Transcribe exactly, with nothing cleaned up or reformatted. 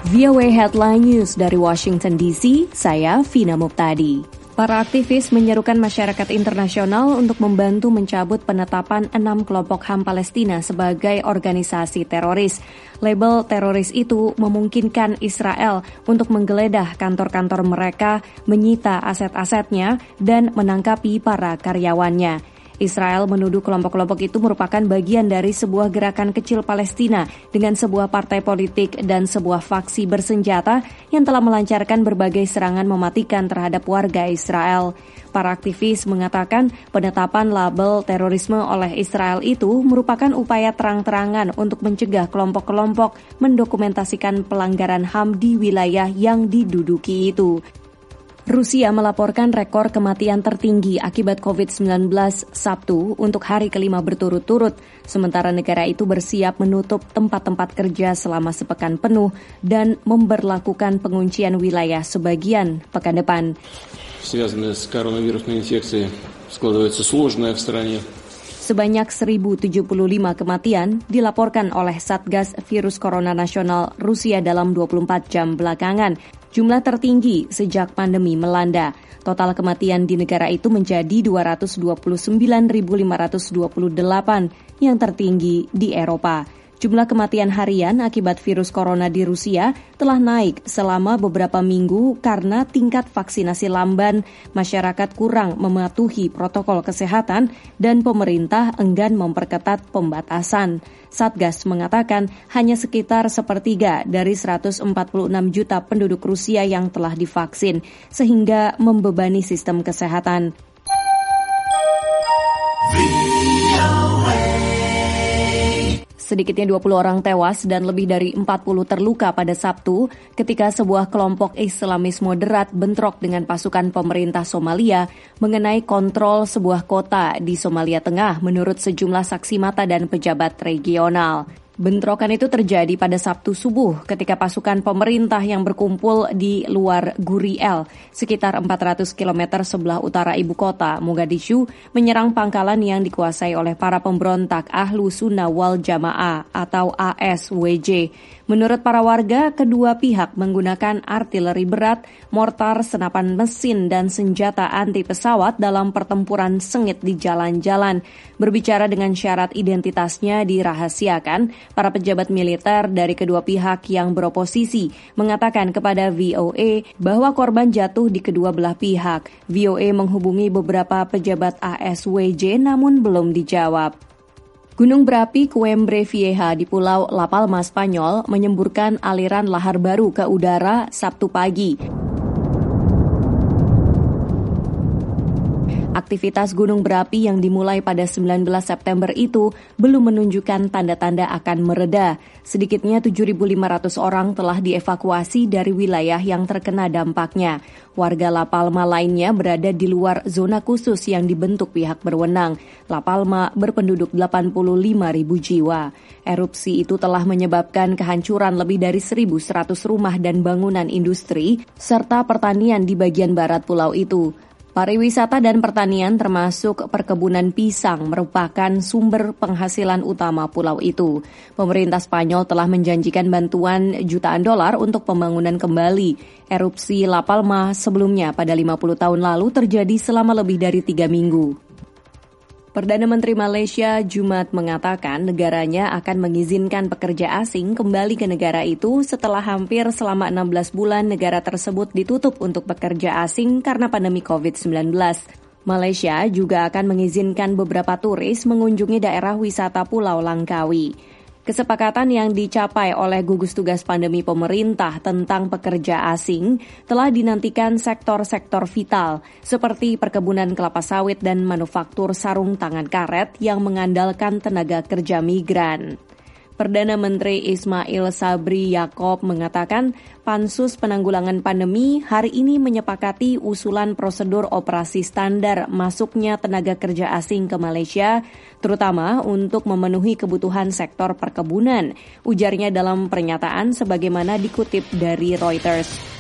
V O A Headline News dari Washington D C, saya Vina Muptadi. Para aktivis menyerukan masyarakat internasional untuk membantu mencabut penetapan enam kelompok H A M Palestina sebagai organisasi teroris. Label teroris itu memungkinkan Israel untuk menggeledah kantor-kantor mereka, menyita aset-asetnya, dan menangkapi para karyawannya. Israel menuduh kelompok-kelompok itu merupakan bagian dari sebuah gerakan kecil Palestina dengan sebuah partai politik dan sebuah faksi bersenjata yang telah melancarkan berbagai serangan mematikan terhadap warga Israel. Para aktivis mengatakan penetapan label terorisme oleh Israel itu merupakan upaya terang-terangan untuk mencegah kelompok-kelompok mendokumentasikan pelanggaran H A M di wilayah yang diduduki itu. Rusia melaporkan rekor kematian tertinggi akibat covid sembilan belas Sabtu untuk hari kelima berturut-turut, sementara negara itu bersiap menutup tempat-tempat kerja selama sepekan penuh dan memberlakukan penguncian wilayah sebagian pekan depan. Связанная с коронавирусной инфекцией складывается сложная в стране. Sebanyak seribu tujuh puluh lima kematian dilaporkan oleh Satgas Virus Corona Nasional Rusia dalam dua puluh empat jam belakangan. Jumlah tertinggi sejak pandemi melanda. Total kematian di negara itu menjadi dua ratus dua puluh sembilan ribu lima ratus dua puluh delapan, yang tertinggi di Eropa. Jumlah kematian harian akibat virus corona di Rusia telah naik selama beberapa minggu karena tingkat vaksinasi lamban, masyarakat kurang mematuhi protokol kesehatan, dan pemerintah enggan memperketat pembatasan. Satgas mengatakan hanya sekitar sepertiga dari seratus empat puluh enam juta penduduk Rusia yang telah divaksin, sehingga membebani sistem kesehatan. Sedikitnya dua puluh orang tewas dan lebih dari empat puluh terluka pada Sabtu ketika sebuah kelompok Islamis moderat bentrok dengan pasukan pemerintah Somalia mengenai kontrol sebuah kota di Somalia Tengah menurut sejumlah saksi mata dan pejabat regional. Bentrokan itu terjadi pada Sabtu subuh ketika pasukan pemerintah yang berkumpul di luar Guriel, sekitar empat ratus kilometer sebelah utara ibu kota, Mogadishu, menyerang pangkalan yang dikuasai oleh para pemberontak Ahlu Sunnah wal Jamaah atau A S W J. Menurut para warga, kedua pihak menggunakan artileri berat, mortar, senapan mesin, dan senjata anti pesawat dalam pertempuran sengit di jalan-jalan. Berbicara dengan syarat identitasnya dirahasiakan, para pejabat militer dari kedua pihak yang beroposisi mengatakan kepada V O A bahwa korban jatuh di kedua belah pihak. V O A menghubungi beberapa pejabat A S W J namun belum dijawab. Gunung berapi Coimbre Vieja di Pulau La Palma, Spanyol menyemburkan aliran lahar baru ke udara Sabtu pagi. Aktivitas gunung berapi yang dimulai pada sembilan belas September itu belum menunjukkan tanda-tanda akan mereda. Sedikitnya tujuh ribu lima ratus orang telah dievakuasi dari wilayah yang terkena dampaknya. Warga La Palma lainnya berada di luar zona khusus yang dibentuk pihak berwenang. La Palma berpenduduk delapan puluh lima ribu jiwa. Erupsi itu telah menyebabkan kehancuran lebih dari seribu seratus rumah dan bangunan industri, serta pertanian di bagian barat pulau itu. Pariwisata dan pertanian termasuk perkebunan pisang merupakan sumber penghasilan utama pulau itu. Pemerintah Spanyol telah menjanjikan bantuan jutaan dolar untuk pembangunan kembali. Erupsi La Palma sebelumnya pada lima puluh tahun lalu terjadi selama lebih dari tiga minggu. Perdana Menteri Malaysia Jumat mengatakan negaranya akan mengizinkan pekerja asing kembali ke negara itu setelah hampir selama enam belas bulan negara tersebut ditutup untuk pekerja asing karena pandemi covid sembilan belas. Malaysia juga akan mengizinkan beberapa turis mengunjungi daerah wisata Pulau Langkawi. Kesepakatan yang dicapai oleh gugus tugas pandemi pemerintah tentang pekerja asing telah dinantikan sektor-sektor vital seperti perkebunan kelapa sawit dan manufaktur sarung tangan karet yang mengandalkan tenaga kerja migran. Perdana Menteri Ismail Sabri Yaakob mengatakan Pansus Penanggulangan Pandemi hari ini menyepakati usulan prosedur operasi standar masuknya tenaga kerja asing ke Malaysia, terutama untuk memenuhi kebutuhan sektor perkebunan, ujarnya dalam pernyataan sebagaimana dikutip dari Reuters.